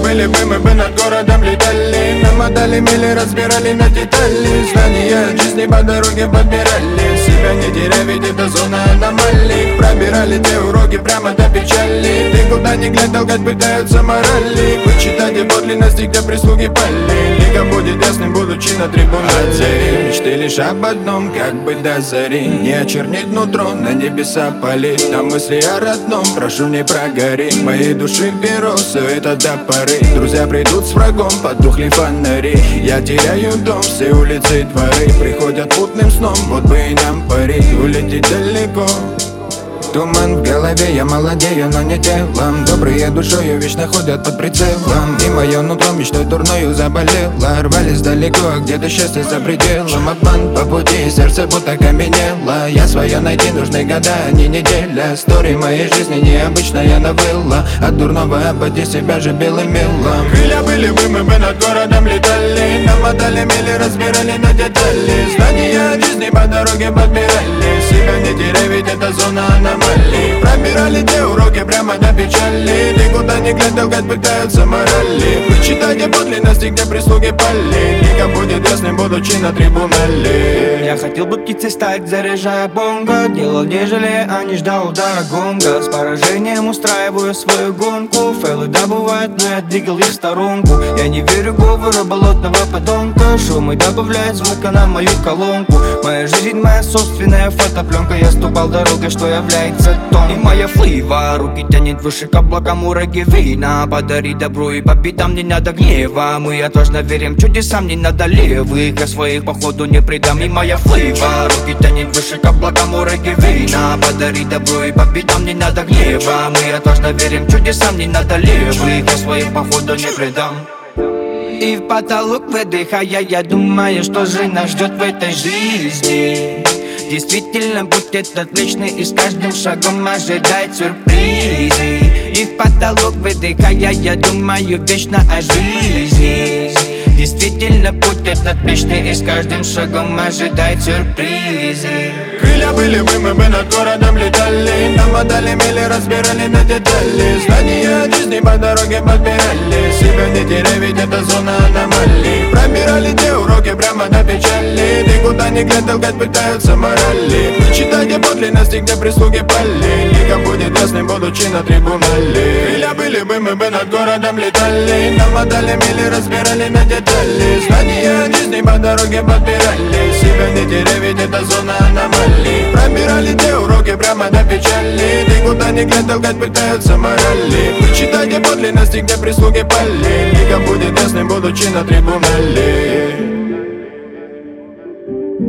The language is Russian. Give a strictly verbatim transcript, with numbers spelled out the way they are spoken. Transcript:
были бы, мы бы над городом летали. Нам отдали мили, разбирали на детали. Знания жизни по дороге подбирали. Себя не теряя, ведь это зона аномалий. Пробирали те уроки прямо до печали. Ты куда ни глянь, толкать пытаются морали. Почитайте подлинности, где прислуги пали. Лига будет ясным, будучи на трибунале. От зари мечты лишь об одном, как бы до зари. Не очернить нутро, на небеса полить. Там мысли о родном, прошу не прогори. Моей души перо, все это до поры. Друзья придут с врагом, потухли фонари. Я теряю дом, все улицы и дворы. Приходят мутным сном, вот бы и нам парить. Улететь далеко. Туман в голове, я молодею, но не телом. Добрые душою вечно ходят под прицелом. И мое нутро мечтой дурною заболело. Рвались далеко, а где-то счастье за пределом. Обман по пути, сердце будто каменело. Я свое найти нужны года, а не неделя. Стори моей жизни необычная новелла. От дурного обойди себя же белым мелом. Крылья были бы, мы бы над городом летали. Нам отдали мили, разбирали на детали. Знания жизни по дороге подбирали. Себя не теряй, ведь это зона аномалий. Пробирали те уроки прямо до печали. Ты куда ни глянь, толкать пытаются морали. Прочитайте подлинности, где прислуги пали. Лига будет ясным, будучи на трибунале. Я хотел бы птицей стать, заряжая бонго. Делал не жалея, а не ждал удара гонга. С поражением устраиваю свою гонку. Фейлы добывают, но я двигал их в сторонку. Я не верю говору болотного подонка. Шумы добавляют звука на мою колонку. Моя жизнь, моя собственная фотопленка. Я ступал дорогой, что является тон. И моя флива, руки тянет выше к облакам ураги вина. Подари добро и победам, не надо гнева. Мы отважно верим чудесам, не надо левых. Я своих походу не предам. И моя флива, руки тянет выше к облакам ураги вина. Подари добро и победам, не надо гнева. Мы отважно верим чудесам, не надо левых. Я своих походу не предам. И в потолок выдыхая, я думаю, что же нас ждет в этой жизни. Действительно, будь этот личный, и с каждым шагом ожидает сюрпризы. И в потолок выдыхая, я думаю вечно о жизни. Действительно, путь этот вечный, и с каждым шагом ожидает сюрпризы. Крылья были бы, мы бы над городом летали. Нам отдали мили, разбирали на детали. Знания жизни по дороге подбирали. Себя не теряй, ведь это зона аномалий. Пробирали те уроки прямо до печали. Ты куда ни глянь, толкать пытаются морали. Прочитайте подлинности, где прислуги пали. Лига будет ясным, будучи на трибунале. Крылья были бы, мы бы над городом летали. Нам отдали мили, разбирали на детали. Знания жизни по дороге подбирали. Себя не теряй, ведь это зона аномалий. Пробирали те уроки прямо до печали. Ты куда ни глянь, толкать пытаются морали. Прочитайте подлинности, где прислуги пали. Лига будет ясным, будучи на трибунале.